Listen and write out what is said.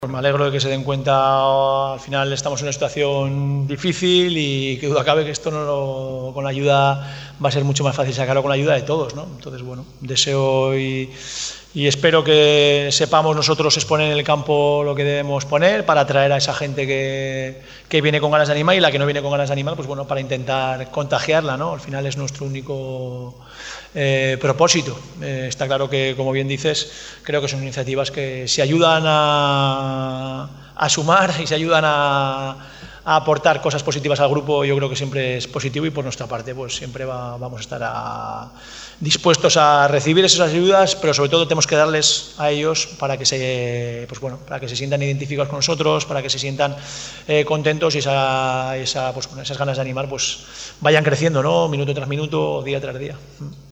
Pues me alegro de que se den cuenta. Al final estamos en una situación difícil y que duda cabe que esto con la ayuda va a ser mucho más fácil sacarlo con la ayuda de todos, ¿no? Entonces, bueno, deseo y espero que sepamos nosotros exponer en el campo lo que debemos poner para atraer a esa gente que viene con ganas de animar, y la que no viene con ganas de animar, pues bueno, para intentar contagiarla, ¿no? Al final es nuestro único propósito. Está claro que, como bien dices, creo que son iniciativas que se ayudan a sumar y se ayudan a aportar cosas positivas al grupo. Yo creo que siempre es positivo, y por nuestra parte pues siempre vamos a estar dispuestos a recibir esas ayudas, pero sobre todo tenemos que darles a ellos para que para que se sientan identificados con nosotros, para que se sientan contentos, y esas ganas de animar pues vayan creciendo, ¿no? Minuto tras minuto, día tras día.